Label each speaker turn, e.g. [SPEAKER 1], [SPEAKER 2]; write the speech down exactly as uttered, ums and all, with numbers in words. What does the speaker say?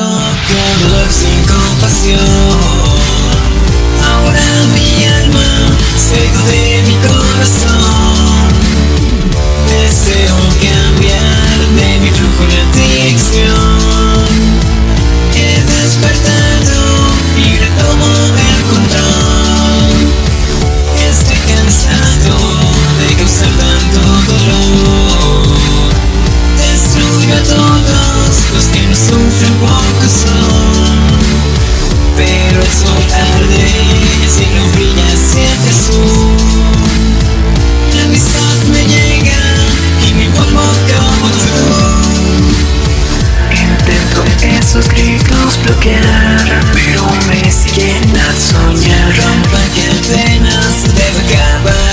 [SPEAKER 1] con dolor sin compasión. Ahora mi alma se de mi corazón. Deseo cambiar de mi flujo la dirección. He despertado y retomo el control. Estoy cansado de causar tanto dolor. Destruyo a todos los que no sufren poco son. Pero el sol arde y el cielo brilla siempre azul. La amistad me llega y me vuelvo como tú. Intento esos gritos bloquear, pero me siguen a soñar. Rompa cadenas, debe acabar.